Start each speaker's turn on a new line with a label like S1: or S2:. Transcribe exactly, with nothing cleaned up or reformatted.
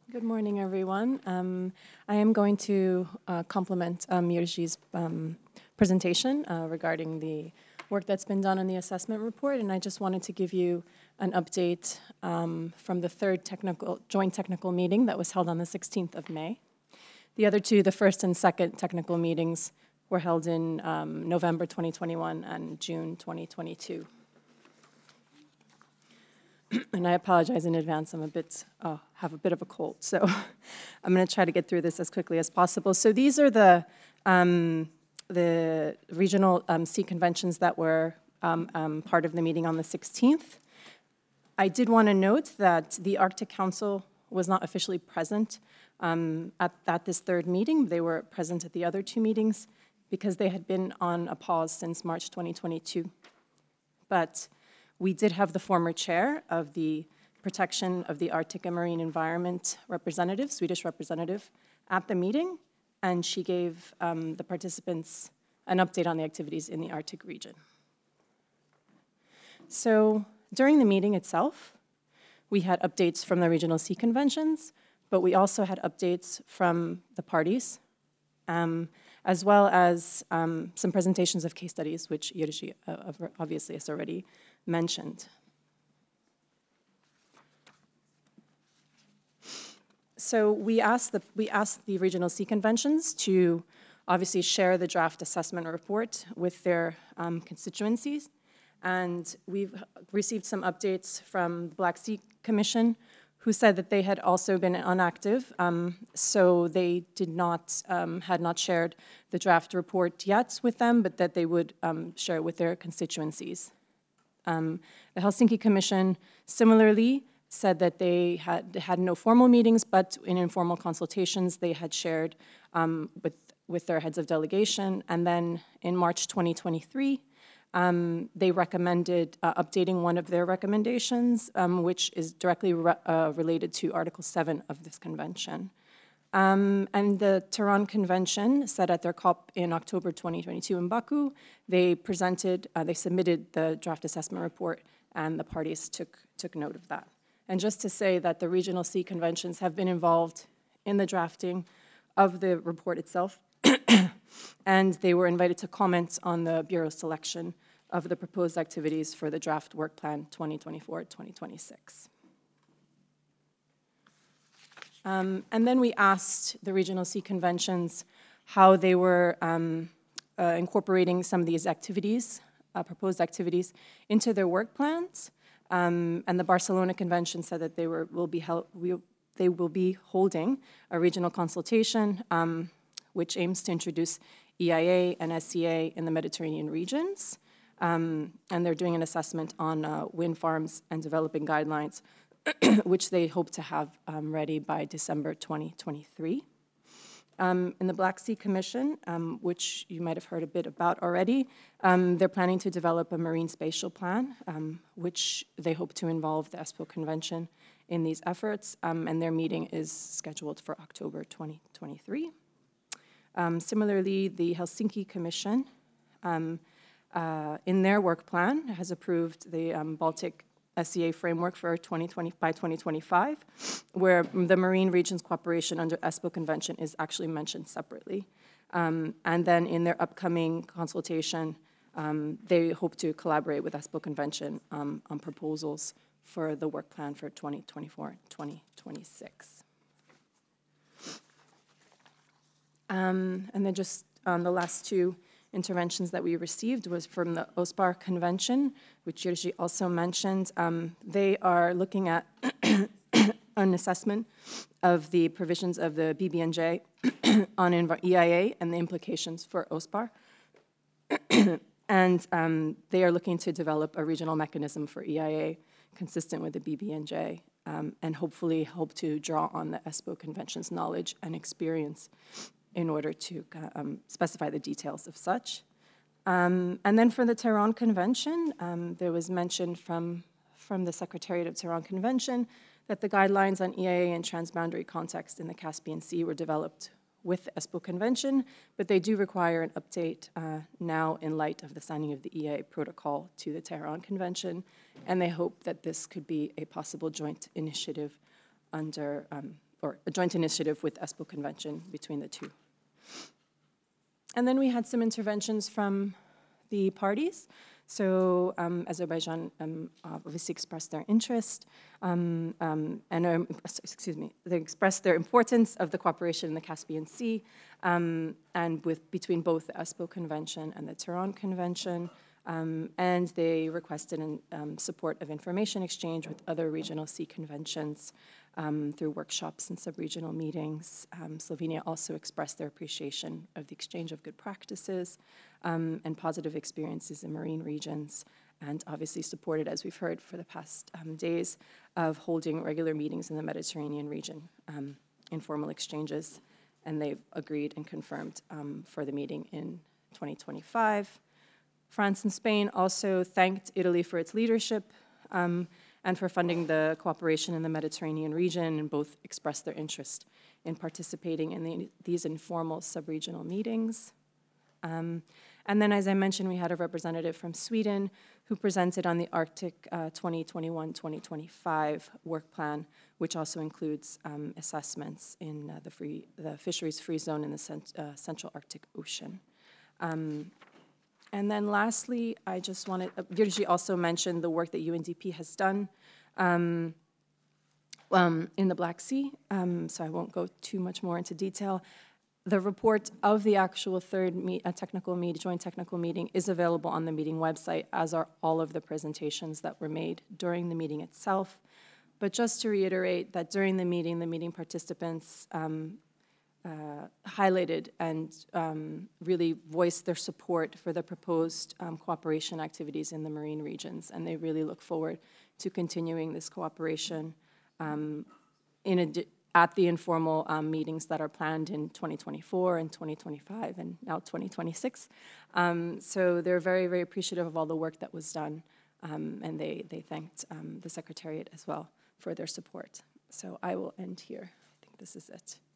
S1: Good morning, everyone. Um, I am going to uh, complement um, Yirji's um, presentation uh, regarding the work that's been done on the assessment report, and I just wanted to give you an update um, from the third technical joint technical meeting that was held on the sixteenth of May. The other two, the first and second technical meetings, were held in um, November twenty twenty-one and June twenty twenty-two. And I apologize in advance, I'm a bit, uh, have a bit of a cold, so I'm gonna try to get through this as quickly as possible. So these are the, um, the regional um, C conventions that were um, um, part of the meeting on the sixteenth. I did wanna note that the Arctic Council was not officially present um, at, at this third meeting. They were present at the other two meetings because they had been on a pause since March twenty twenty-two. But we did have the former chair of the Protection of the Arctic and Marine Environment representative, Swedish representative, at the meeting, and she gave um, the participants an update on the activities in the Arctic region. So during the meeting itself, we had updates from the regional sea conventions, but we also had updates from the parties, um, as well as um, some presentations of case studies, which Yirji uh, obviously has already mentioned. So we asked the we asked the regional sea conventions to obviously share the draft assessment report with their um, constituencies, and we've received some updates from the Black Sea Commission, who said that they had also been inactive, um, so they did not um, had not shared the draft report yet with them, but that they would um, share it with their constituencies. Um, the Helsinki Commission similarly said that they had had no formal meetings, but in informal consultations they had shared um, with, with their heads of delegation. And then in March twenty twenty-three, um, they recommended uh, updating one of their recommendations, um, which is directly re uh, related to Article seven of this convention. Um, and the Tehran Convention said at their COP in October twenty twenty-two in Baku, they presented, uh, they submitted the draft assessment report, and the parties took, took note of that. And just to say that the regional sea conventions have been involved in the drafting of the report itself, and they were invited to comment on the Bureau's selection of the proposed activities for the draft work plan twenty twenty-four to twenty twenty-six. Um, and then we asked the regional sea conventions how they were um, uh, incorporating some of these activities, uh, proposed activities, into their work plans. Um, and the Barcelona Convention said that they were will be held, will, they will be holding a regional consultation, um, which aims to introduce E I A and S C A in the Mediterranean regions. Um, and they're doing an assessment on uh, wind farms and developing guidelines which they hope to have um, ready by December twenty twenty-three. Um, in the Black Sea Commission, um, which you might have heard a bit about already, um, they're planning to develop a marine spatial plan, um, which they hope to involve the ESPO Convention in these efforts, um, and their meeting is scheduled for October twenty twenty-three. Um, similarly, the Helsinki Commission, um, uh, in their work plan, has approved the um, Baltic S C A framework for twenty twenty by twenty twenty-five, where the marine regions cooperation under ESPO Convention is actually mentioned separately. Um, and then in their upcoming consultation, um, they hope to collaborate with ESPO Convention um, on proposals for the work plan for twenty twenty-four to twenty twenty-six. Um, and then just on the last two interventions that we received was from the OSPAR Convention, which Yirji also mentioned. Um, they are looking at an assessment of the provisions of the B B N J on E I A and the implications for OSPAR. And um, they are looking to develop a regional mechanism for E I A consistent with the B B N J, um, and hopefully hope to draw on the ESPO Convention's knowledge and experience in order to um, specify the details of such. Um, and then for the Tehran Convention, um, there was mention from, from the Secretariat of Tehran Convention that the guidelines on E I A and transboundary context in the Caspian Sea were developed with the ESPO Convention, but they do require an update uh, now in light of the signing of the E I A protocol to the Tehran Convention, and they hope that this could be a possible joint initiative under um, or a joint initiative with ESPO Convention between the two. And then we had some interventions from the parties. So um, Azerbaijan um, obviously expressed their interest um, um, and, um, excuse me, they expressed their importance of the cooperation in the Caspian Sea um, and with between both the ESPO Convention and the Tehran Convention. Um, and they requested an, um, support of information exchange with other regional sea conventions um, through workshops and sub-regional meetings. Um, Slovenia also expressed their appreciation of the exchange of good practices um, and positive experiences in marine regions, and obviously supported, as we've heard for the past um, days, of holding regular meetings in the Mediterranean region, um, informal exchanges, and they've agreed and confirmed um, for the meeting in twenty twenty-five. France and Spain also thanked Italy for its leadership um, and for funding the cooperation in the Mediterranean region, and both expressed their interest in participating in the, these informal sub-regional meetings. Um, and then, as I mentioned, we had a representative from Sweden who presented on the Arctic uh, twenty twenty-one twenty twenty-five work plan, which also includes um, assessments in uh, the, free, the fisheries-free zone in the cent uh, Central Arctic Ocean. Um, And then lastly, I just wanted, uh, Virgi also mentioned the work that U N D P has done um, um, in the Black Sea, um, so I won't go too much more into detail. The report of the actual third meet, uh, technical meet, joint technical meeting is available on the meeting website, as are all of the presentations that were made during the meeting itself. But just to reiterate that during the meeting, the meeting participants um, Uh, highlighted and um, really voiced their support for the proposed um, cooperation activities in the marine regions, and they really look forward to continuing this cooperation um, in a, at the informal um, meetings that are planned in twenty twenty-four and twenty twenty-five and now twenty twenty-six. Um, so they're very, very appreciative of all the work that was done, um, and they, they thanked um, the Secretariat as well for their support. So I will end here. I think this is it.